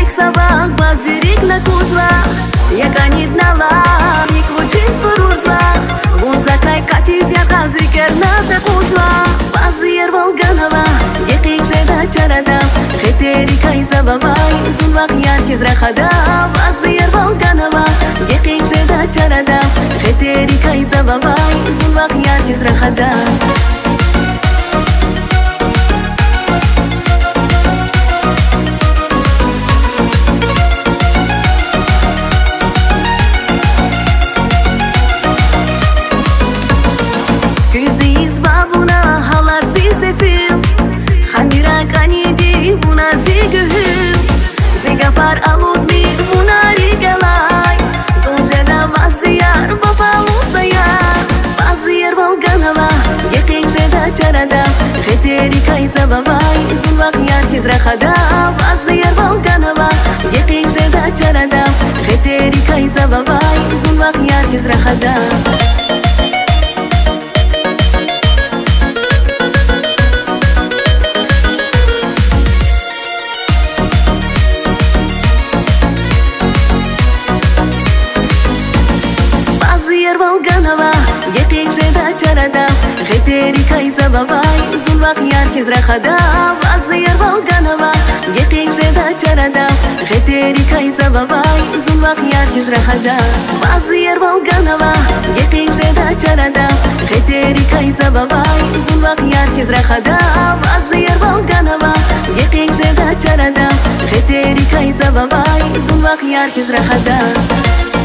Ярик собак, базирик на кузва. Я гонит на лавник, лучит сурурзва. Вон за край катит, я газикер на такузва. Базир Волганова, якик жеда чарада. Хетери кайца бабай, зунвак яркиз рахада. Базир Волганова, якик жеда чарада. Хетери кайца бабай, зунвак яркиз рахада. Zigafar aludmi bunari galay Zonjeda vaziyar babalu sayar Vaziyar Volganova Yakik jeda charada Kheteri kayza babay Zunvaq yarkiz rakhada Vaziyar Volganova Yakik jeda charada Kheteri kayza babay Zunvaq yarkiz rakhada Volganova, yakik jeda charada Kheteri kayza babay Zunvaq yarkiz rakhada Vaziyar Volganova, yakik jeda charada Kheteri kayza babay Zunvaq yarkiz rakhada Vaziyar Volganova, yakik jeda charada Kheteri kayza babay Zunvaq yarkiz rakhada Vaziyar Volganova, yakik jeda charada Kheteri kayza babay Zunvaq yarkiz rakhada